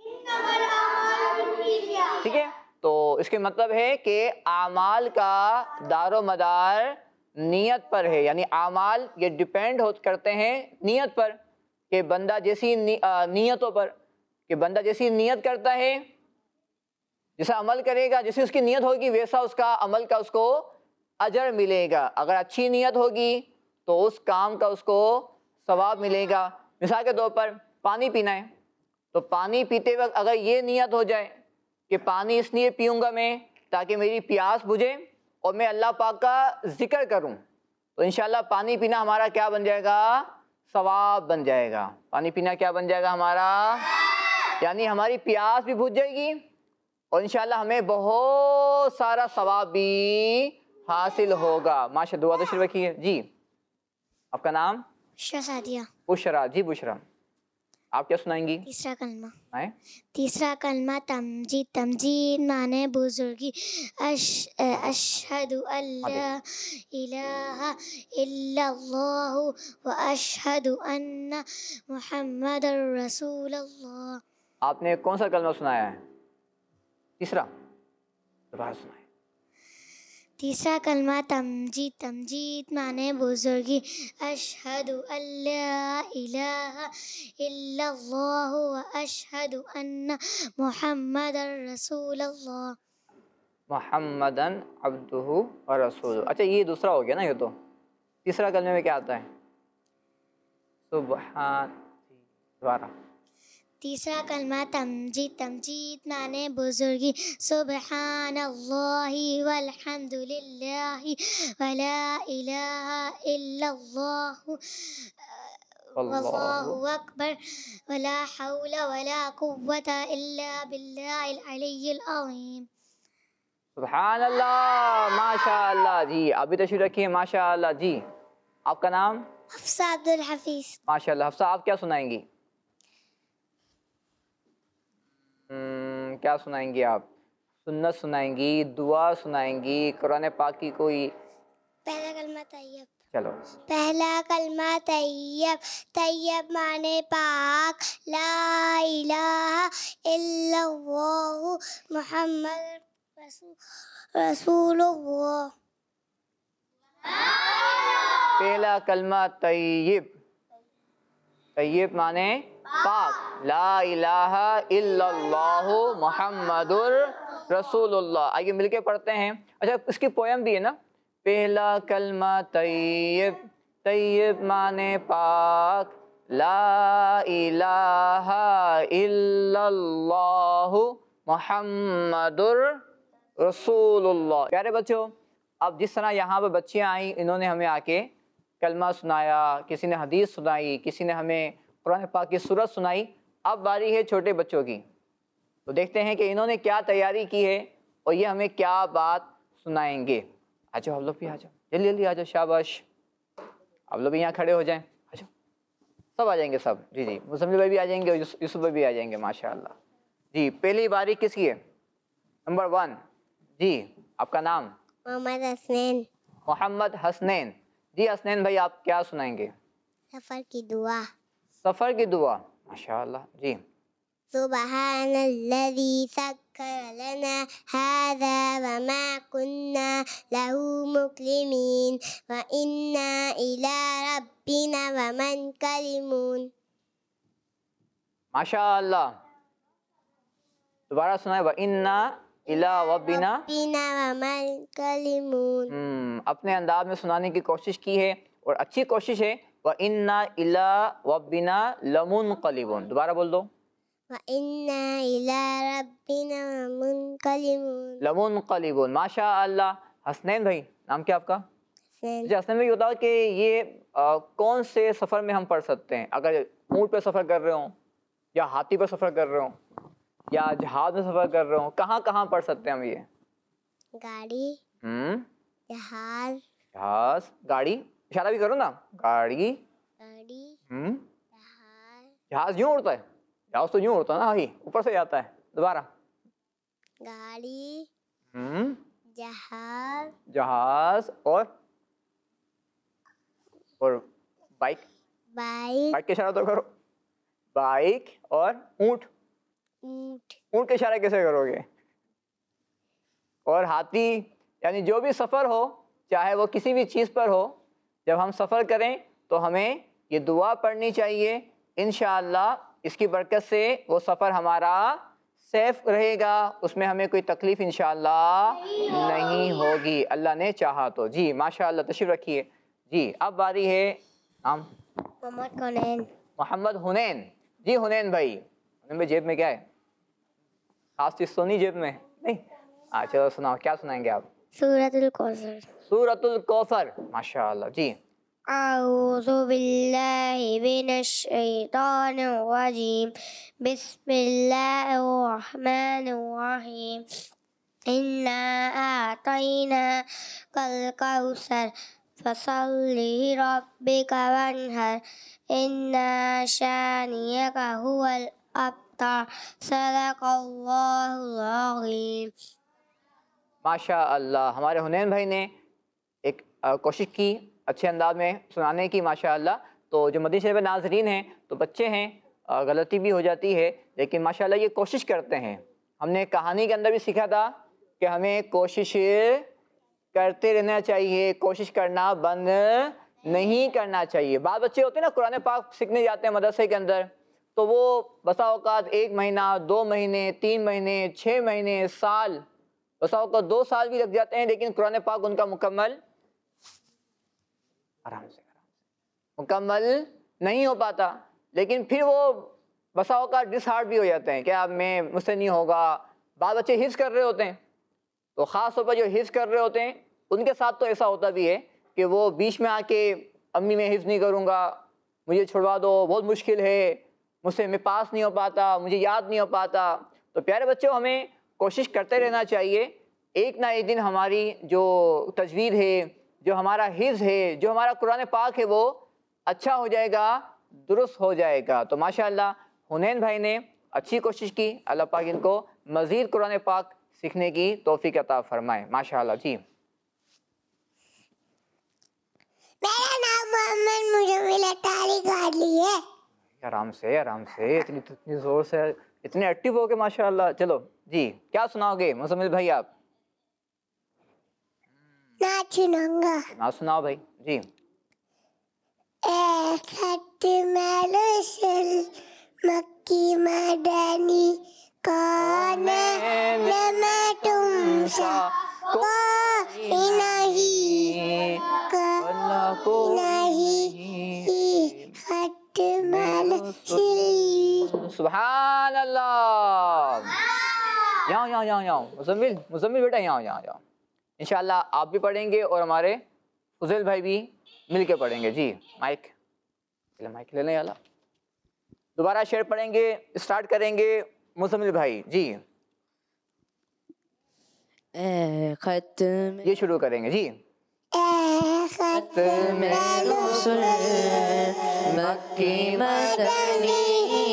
ٹھیک ہے. تو اس کے مطلب ہے کہ اعمال کا دار و مدار نیت پر ہے، یعنی اعمال یہ ڈیپینڈ ہو کرتے ہیں نیت پر، کہ بندہ جیسی نیتوں پر، کہ بندہ جیسی نیت کرتا ہے، جیسا عمل کرے گا، جیسی اس کی نیت ہوگی ویسا اس کا عمل کا اس کو اجر ملے گا. اگر اچھی نیت ہوگی تو اس کام کا اس کو ثواب ملے گا. مثال کے طور پر پانی پینا ہے، تو پانی پیتے وقت اگر یہ نیت ہو جائے کہ پانی اس لیے پیوں گا میں تاکہ میری پیاس بجھے اور میں اللہ پاک کا ذکر کروں، تو انشاءاللہ پانی پینا ہمارا کیا بن جائے گا؟ ثواب بن جائے گا. پانی پینا کیا بن جائے گا ہمارا؟ یعنی ہماری پیاس بھی بجھ جائے گی اور انشاءاللہ ہمیں بہت سارا ثواب بھی حاصل ہوگا. ماشاء اللہ. دعا تشریف رکھیے. جی آپ کا نام؟ بشرا سعدیہ. بشرا. جی بشرا آپ کیا سنائیں گی؟ تیسرا کلمہ. آئیں. تیسرا کلمہ تمجید. تمجید معنی بزرگی. اش اشہد ان لا الہ الا اللہ و اشہد ان محمد رسول اللہ. آپ نے کون سا کلمہ سنایا ہے؟ تیسرا. دوبارہ سنائیں. تیسرا کلمہ تمجید. تمجید معنی بزرگی. اشہد ان لا الہ الا اللہ و اشہد ان محمد رسول اللہ. محمدن عبدہ و رسولہ. اچھا یہ دوسرا ہو گیا نا. یہ تو تیسرا کلمے میں کیا آتا ہے؟ سبحان. دوبارہ. تیسرا کلمہ تمجید. تمجید معنی بزرگی. سبحان اللہ والحمد للہ ولا الہ الا اللہ واللہ اکبر ولا حول ولا قوة الا باللہ العلی العظیم. سبحان اللہ. ماشاء اللہ. جی آپ بھی تشریف رکھیے. ماشاء اللہ. جی آپ کا نام؟ حفصہ عبد الحفیظ. ماشاء اللہ. حفصہ آپ کیا سنائیں گی؟ کیا سنائیں گی آپ؟ سنت سنائیں گی، دعا سنائیں گی، قرآن پاک کی کوئی؟ پہلا کلمہ طیب. چلو. پہلا کلمہ طیب. طیب معنی پاک. لا الہ الا اللہ محمد رسول رسول اللہ. پہلا کلمہ طیب. طیب معنی پاک. لا الہ الا اللہ محمد رسول اللہ. آئیے مل کے پڑھتے ہیں. اچھا اس کی پویم بھی ہے نا. پہلا کلمہ طیب. طیب معنی پاک. لا الہ الا اللہ محمد رسول اللہ. پیارے بچوں، اب جس طرح یہاں پہ بچیاں آئیں، انہوں نے ہمیں آ کے کلمہ سنایا، کسی نے حدیث سنائی، کسی نے ہمیں قرآن پاک کی سورت سنائی. اب باری ہے چھوٹے بچوں کی. تو دیکھتے ہیں کہ انہوں نے کیا تیاری کی ہے اور یہ ہمیں کیا بات سنائیں گے. آ جاؤ آپ لوگ بھی آ جاؤ. جلدی جلدی آ جاؤ. شاباش. آپ لوگ بھی یہاں کھڑے ہو جائیں. آ جاؤ. سب آ جائیں گے سب. جی جی مزمل بھائی بھی آ جائیں گے, یوسف بھائی بھی آ جائیں گے ماشاء اللہ. جی پہلی باری کس کی ہے؟ Number one. جی آپ کا نام؟ محمد حسنین. محمد حسنین. جی حسنین بھائی آپ کیا سنائیں گے؟ سفر کی دعا. سفر کی دعا ماشاء اللہ. جی. سبحان الذي سخر لنا هذا وما كنا له مقرنين وإنا إلى ربنا ومنقلبون. ماشاء اللہ. دوبارہ سنائیں. وَإِنَّا إِلَىٰ رَبِّنَا ربنا ومنقلبون. ہم اپنے انداز میں سنانے کی کوشش کی ہے اور اچھی کوشش ہے. وَإِنَّا إِلَىٰ رَبِّنَا لَمُنقلبون. دوبارہ بول دو. وإنا إلى ربنا منقلبون. لمنقلبون ماشاء اللہ. حسنین بھائی نام کیا آپ کا؟ حسین. جی حسنین بھائی بتاؤ کہ یہ آ, کون سے سفر میں ہم پڑھ سکتے ہیں؟ اگر اونٹ پہ سفر کر رہے ہوں یا ہاتھی پہ سفر کر رہے ہوں یا جہاز میں سفر کر رہے ہوں, کہاں کہاں پڑھ سکتے ہیں ہم یہ؟ گاڑی, ہم جہاز, جہاز, گاڑی. اشارہ بھی کرو نا. گاڑی, گاڑی, ہم جہاز, جہاز یوں اڑتا ہے. جہاز تو یوں اڑتا ہے نا, وہی اوپر سے جاتا ہے. دوبارہ. گاڑی, ہم جہاز, جہاز اور اور بائک. بائک, بائک کے اشارہ تو کرو. بائک اور اونٹ. اونٹ, اونٹ کے اشارہ کیسے کرو گے؟ اور ہاتھی. یعنی جو بھی سفر ہو, چاہے وہ کسی بھی چیز پر ہو, جب ہم سفر کریں تو ہمیں یہ دعا پڑھنی چاہیے. انشاءاللہ اس کی برکت سے وہ سفر ہمارا سیف رہے گا, اس میں ہمیں کوئی تکلیف انشاءاللہ نہیں ہوگی, اللہ نے چاہا تو. جی ماشاءاللہ تشریف رکھیے. جی اب باری ہے نام محمد حنین. محمد حنین. جی حنین بھائی, حنین بھائی جیب میں کیا ہے؟ خاص چیز تو نہیں جیب میں؟ نہیں. ہاں چلو سناؤ, کیا سنائیں گے آپ؟ سورۃ الکوثر. سورۃ الکوثر ماشاءاللہ. جی. اعوذ باللہ من الشیطان الرجیم. بسم اللہ الرحمن الرحیم. انا اعطیناک الکوثر فصل لربک وانحر ان شانئک هو الابتر. صدق اللہ العظیم. ماشاء اللہ. ہمارے حنین بھائی نے ایک آ, کوشش کی اچھے انداز میں سنانے کی ماشاء اللہ. تو جو مدنی شریف ناظرین ہیں تو بچے ہیں, آ, غلطی بھی ہو جاتی ہے, لیکن ماشاء اللہ یہ کوشش کرتے ہیں. ہم نے کہانی کے اندر بھی سیکھا تھا کہ ہمیں کوشش کرتے رہنا چاہیے, کوشش کرنا بند نہیں کرنا چاہیے. بعض بچے ہوتے ہیں نا قرآن پاک سیکھنے جاتے ہیں مدرسے کے اندر, تو وہ بسا اوقات ایک مہینہ, دو مہینے, تین مہینے, چھ مہینے, سال, بسا اوقات دو سال بھی لگ جاتے ہیں, لیکن قرآن پاک ان کا مکمل آرام سے مکمل نہیں ہو پاتا. لیکن پھر وہ بسا اوقات ڈس ہارٹ بھی ہو جاتے ہیں کہ اب میں مجھ سے نہیں ہوگا. بعض بچے حفظ کر رہے ہوتے ہیں, تو خاص طور پر جو حفظ کر رہے ہوتے ہیں ان کے ساتھ تو ایسا ہوتا بھی ہے کہ وہ بیچ میں آ کے امی میں حفظ نہیں کروں گا, مجھے چھڑوا دو, بہت مشکل ہے, مجھ سے میں پاس نہیں ہو پاتا, مجھے یاد نہیں ہو پاتا. تو پیارے بچوں ہمیں کوشش کرتے رہنا چاہیے. ایک نہ ایک دن ہماری جو تجوید ہے, جو ہمارا حفظ ہے, جو ہمارا قرآن پاک ہے وہ اچھا ہو جائے گا, درست ہو جائے گا. تو ماشاءاللہ حنین بھائی نے اچھی کوشش کی. اللہ پاک ان کو مزید قرآن پاک سیکھنے کی توفیق عطا فرمائے ماشاءاللہ. جی. میرا نام محمد مجمل اٹاری گاڑی ہے. آرام سے آرام سے, اتنی اتنی زور سے, اتنے ایکٹیو ہو گئے ماشاءاللہ. چلو جی کیا سناؤ گے مزمل بھائی آپ؟ نعت سناؤں گا. نعت سناؤ بھائی. جی. اے ختم رسل مکی مدنی کون میں تم سا کوئی نہیں, کوئی نہیں, ختم رسل. سبحان اللہ. یہاں یہاں یہاں یہاں مزمل مزمل بیٹا یہاں یہاں یہاں. انشاءاللہ آپ بھی پڑھیں گے اور ہمارے فضیل بھائی بھی مل کے پڑھیں گے. جی مائک مائک لے لیں. اللہ دوبارہ شعر پڑھیں گے, اسٹارٹ کریں گے مزمل بھائی. جی اے ختم یہ شروع کریں گے. جی. اے ختم رسل مکی مدنی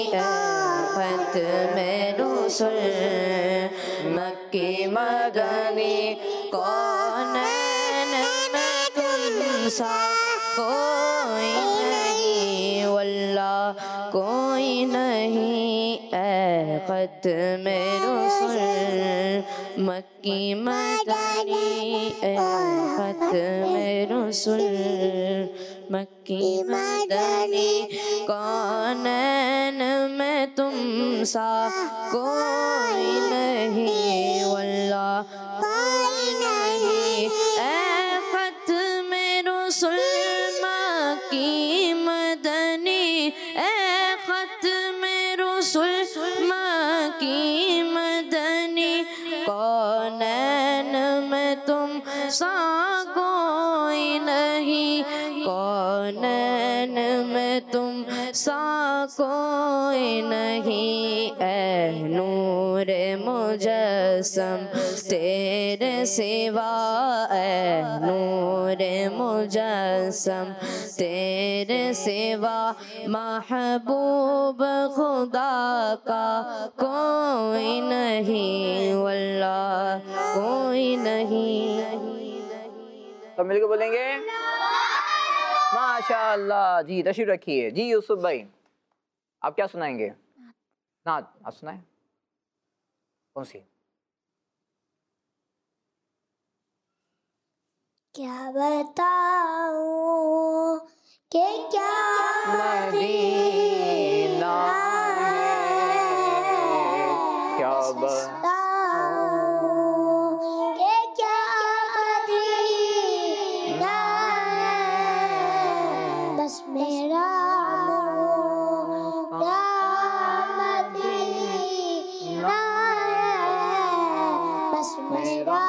ختم رسل مکی مدنی کونین میں تم سا کوئی نہیں واللہ کوئی نہیں اے ختم رسل مکی مدنی اے ختم رسل مکی مدنی کونین میں تم سا کوئی نہیں واللہ کوئی نہیں اے ختم رسل مکی مدنی اے ختم رسل مکی مدنی کونین میں تم سا کوئی نہیں کونین میں تم سا کوئی نہیں اے نور مجسم تیرے سوا اے نور مجسم تیرے سوا محبوب خدا کا کوئی نہیں واللہ کوئی نہیں. سب مل کے بولیں گے ماشاء اللہ. جی تشریف رکھیے. جی یوسف بھائی آپ کیا سنائیں گے؟ نعت آپ سنائیں. کون سی؟ کیا بتاؤں کہ کیا مدینہ ہے کیا بتاؤں کہ کیا مدینہ ہے بس میرا مدینہ ہے بس میرا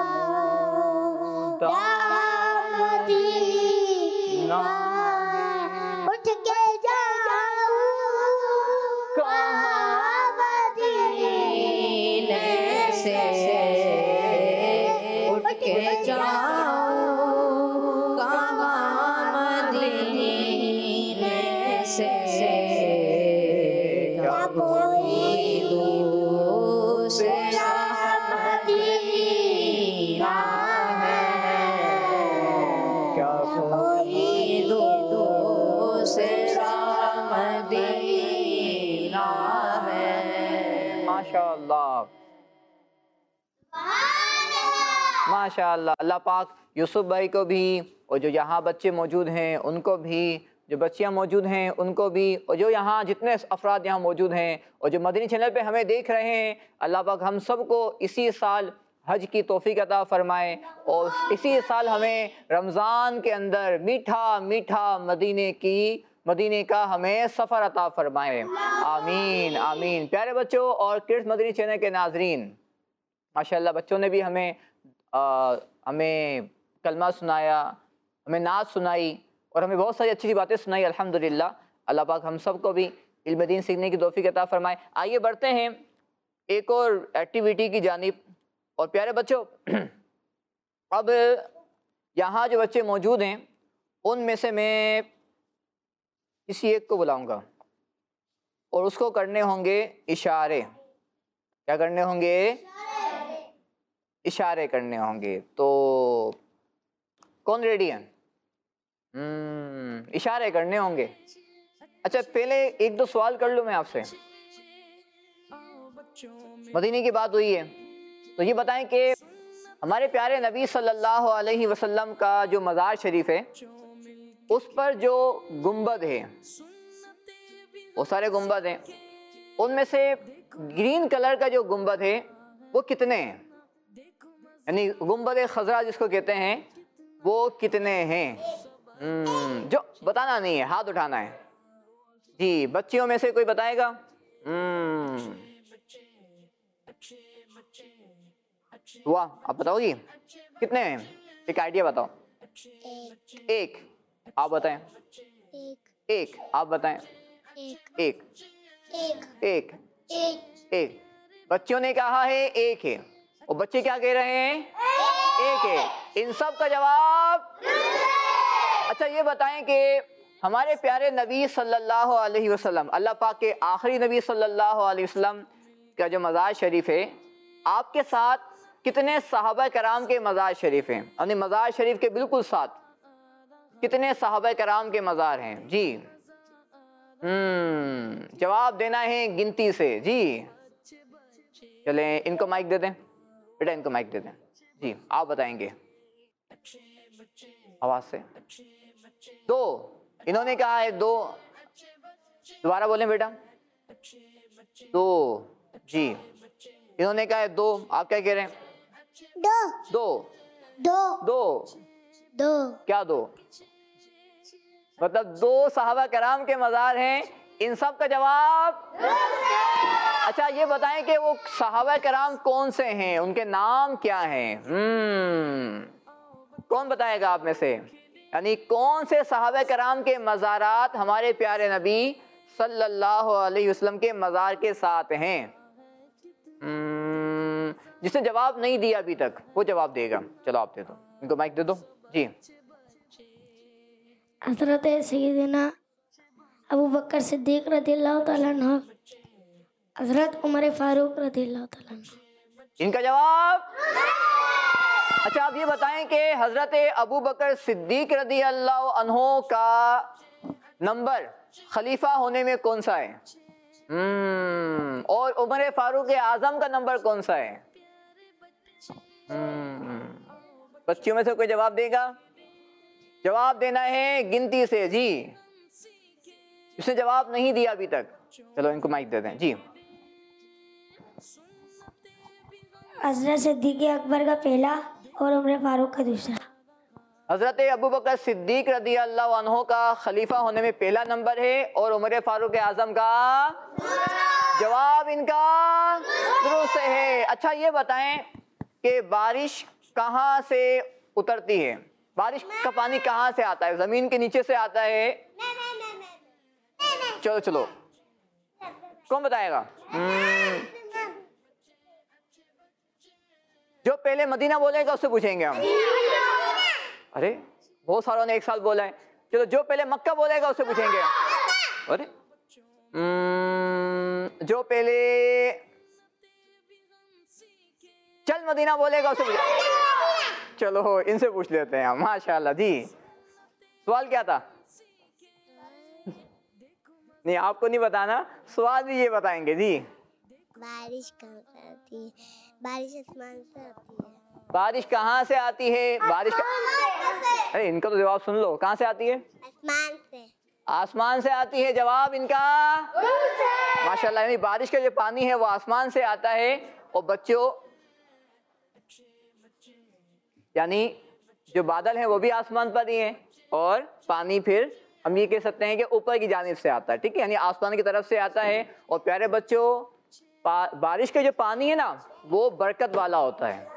مدینہ اٹھ کے جاؤں کہاں مدینے سے اٹھ کے جاؤں کہاں مدینے سے کیا کوئی دوسرا مدینہ ہے کیا کوئی دوسرا مدینہ ہے. ماشاء اللہ ماشاء اللہ. اللہ پاک یوسف بھائی کو بھی اور جو یہاں بچے موجود ہیں ان کو بھی, جو بچیاں موجود ہیں ان کو بھی, اور جو یہاں جتنے افراد یہاں موجود ہیں اور جو مدنی چینل پہ ہمیں دیکھ رہے ہیں, اللہ پاک ہم سب کو اسی سال حج کی توفیق عطا فرمائے اور اسی سال ہمیں رمضان کے اندر میٹھا میٹھا مدینے کی مدینے کا ہمیں سفر عطا فرمائے. آمین آمین. پیارے بچوں اور کڈس مدنی چینل کے ناظرین, ماشاءاللہ بچوں نے بھی ہمیں آ, ہمیں کلمہ سنایا, ہمیں نعت سنائی اور ہمیں بہت ساری اچھی سی باتیں سنائی. الحمدللہ اللہ پاک ہم سب کو بھی علم دین سیکھنے کی توفیق عطا فرمائے. آئیے بڑھتے ہیں ایک اور ایکٹیویٹی کی جانب. اور پیارے بچوں اب یہاں جو بچے موجود ہیں ان میں سے میں کسی ایک کو بلاؤں گا اور اس کو کرنے ہوں گے اشارے. کیا کرنے ہوں گے؟ اشارے کرنے ہوں گے. تو کون ریڈی ہے؟ ہم اشارے کرنے ہوں گے. اچھا پہلے ایک دو سوال کر لوں میں آپ سے. مدینے کی بات ہوئی ہے تو یہ بتائیں کہ ہمارے پیارے نبی صلی اللہ علیہ وسلم کا جو مزار شریف ہے اس پر جو گنبد ہے, وہ سارے گنبد ہیں, ان میں سے گرین کلر کا جو گنبد ہے وہ کتنے ہیں؟ یعنی گنبد خضرا جس کو کہتے ہیں وہ کتنے ہیں؟ جو بتانا نہیں ہے ہاتھ اٹھانا ہے. جی بچیوں میں سے کوئی بتائے گا؟ واہ آپ بتاؤ گی کتنے ہیں؟ ایک آئیڈیا بتاؤ. ایک. آپ بتائیں. ایک. آپ بتائیں. ایک. ایک. ایک. بچوں نے کہا ہے ایک ہے اور بچے کیا کہہ رہے ہیں؟ ایک ہے. ان سب کا جواب اچھا یہ بتائیں کہ ہمارے پیارے نبی صلی اللہ علیہ وسلم، اللہ پاک کے آخری نبی صلی اللہ علیہ وسلم کا جو مزار شریف ہے، آپ کے ساتھ کتنے صحابہ کرام کے مزار شریف ہیں؟ یعنی مزار شریف کے بالکل ساتھ کتنے صحابہ کرام کے مزار ہیں؟ جی ہم جواب دینا ہے گنتی سے. جی چلیں ان کو مائک دے دیں، بیٹا ان کو مائک دے دیں. جی آپ بتائیں گے آواز سے. دو انہوں نے کہا ہے دو. دوبارہ بولیں بیٹا. دو. جی انہوں نے کہا ہے دو، آپ کیا کہہ رہے ہیں؟ دو دو. دو دو دو کیا دو؟ مطلب دو صحابہ کرام کے مزار ہیں. ان سب کا جواب. اچھا یہ بتائیں کہ وہ صحابہ کرام کون سے ہیں، ان کے نام کیا ہیں؟ ہم کون بتائے گا آپ میں سے؟ یعنی کون سے صحابہ کرام کے مزارات ہمارے پیارے نبی صلی اللہ علیہ وسلم کے مزار کے ساتھ ہیں؟ جس نے جواب نہیں دیا ابھی تک وہ جواب دے گا. چلو آپ دے دو، ان کو مائک دے دو. جی حضرت سیدنا ابو بکر صدیق رضی اللہ تعالیٰ عنہ، حضرت عمر فاروق رضی اللہ تعالیٰ عنہ. ان کا جواب. اچھا آپ یہ بتائیں کہ حضرت ابو بکر صدیق رضی اللہ عنہ کا نمبر خلیفہ ہونے میں کون سا ہے؟ ہم اور عمر فاروق اعظم کا نمبر کون سا ہے؟ بچیوں میں سے کوئی جواب دے گا؟ جواب دینا ہے گنتی سے. جی اس نے جواب نہیں دیا ابھی تک. چلو ان کو مائک دے دیں. جی حضرت صدیق اکبر کا پہلا اور عمر فاروق کا دوسرا. حضرت ابو بکر صدیق رضی اللہ عنہ کا خلیفہ ہونے میں پہلا نمبر ہے اور عمر فاروق اعظم کا جواب ان کا درست ہے. اچھا یہ بتائیں کہ بارش کہاں سے اترتی ہے؟ بارش کا پانی کہاں سے آتا ہے؟ زمین کے نیچے سے آتا ہے؟ چلو چلو کون بتائے گا؟ جو پہلے مدینہ بولے گا اس سے پوچھیں گے ہم. ارے بہت ساروں نے ایک سال بولا ہے. چلو جو پہلے مکہ بولے گا اس سے پوچھیں گے. ارے جو پہلے چل مدینہ بولے گا اس سے پوچھیں گے. چلو ان سے پوچھ لیتے ہیں ہم. ماشاء اللہ. جی سوال کیا تھا؟ نہیں آپ کو نہیں بتانا، سوال بھی یہ بتائیں گے. جی بارش کہاں سے آتی ہے؟ بارش آسمان سے آتی ہے. بارش کہاں سے آتی ہے؟ بارش کا... ارے ان کا تو جواب سن لو. کہاں سے آتی ہے؟ آسمان سے. آسمان سے آتی ہے. جواب ان کا ماشاء اللہ. یعنی بارش کا جو پانی ہے وہ آسمان سے آتا ہے. اور بچوں یعنی جو بادل ہیں وہ بھی آسمان پر ہی ہیں اور پانی پھر ہم یہ کہہ سکتے ہیں کہ اوپر کی جانب سے آتا ہے. ٹھیک ہے، یعنی آسمان کی طرف سے آتا ہے. اور پیارے بچوں بارش کا جو پانی ہے نا وہ برکت والا ہوتا ہے.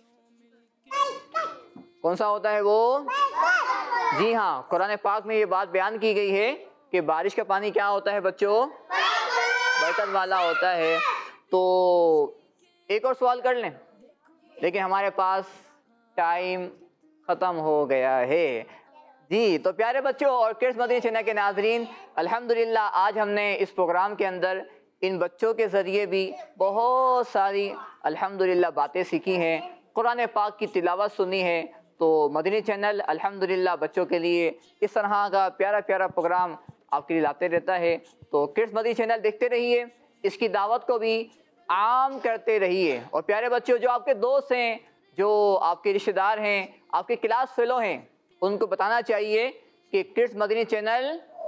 کون سا ہوتا ہے وہ؟ جی ہاں، قرآن پاک میں یہ بات بیان کی گئی ہے کہ بارش کا پانی کیا ہوتا ہے بچوں؟ برکت والا ہوتا ہے. تو ایک اور سوال کر لیں، لیکن ہمارے پاس ٹائم ختم ہو گیا ہے. جی تو پیارے بچوں اور کڈس مدنی چینل کے ناظرین، الحمدللہ آج ہم نے اس پروگرام کے اندر ان بچوں کے ذریعے بھی بہت ساری الحمدللہ باتیں سیکھی ہیں، قرآن پاک کی تلاوت سنی ہے. تو مدنی چینل الحمدللہ بچوں کے لیے اس طرح کا پیارا پیارا پروگرام آپ کے لیے لاتے رہتا ہے. تو کڈس مدنی چینل دیکھتے رہیے، اس کی دعوت کو بھی عام کرتے رہیے. اور پیارے بچوں جو آپ کے دوست ہیں، جو آپ کے رشتہ دار ہیں، آپ کے کلاس فیلو ہیں، ان کو بتانا چاہیے کہ کڈس مدنی چینل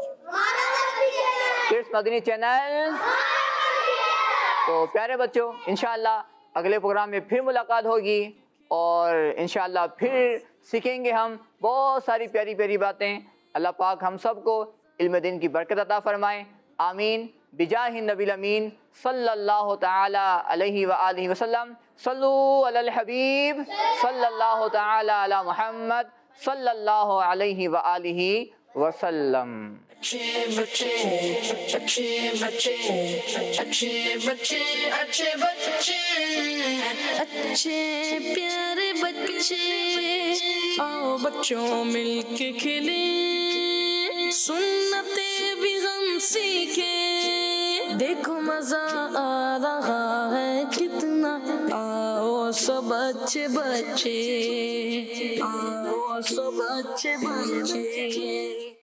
کڈس مدنی چینل. تو پیارے بچوں انشاءاللہ اگلے پروگرام میں پھر ملاقات ہوگی اور انشاءاللہ پھر سیکھیں گے ہم بہت ساری پیاری پیاری باتیں. اللہ پاک ہم سب کو علم دین کی برکت عطا فرمائے. آمین بجاہ النبی الامین صلی اللہ تعالی علیہ وآلہ وسلم. صلو علی الحبیب صلی اللہ تعالی علی محمد صلی اللہ علیہ وآلہ وسلم. अच्छे बच्चे अच्छे बच्चे अच्छे बच्चे अच्छे बच्चे अच्छे प्यारे बच्चे आओ बच्चों मिलके खेले सुन्नते भी हम सीखे देखो मजा आ रहा है कितना आओ सब अच्छे बच्चे आओ सब अच्छे बच्चे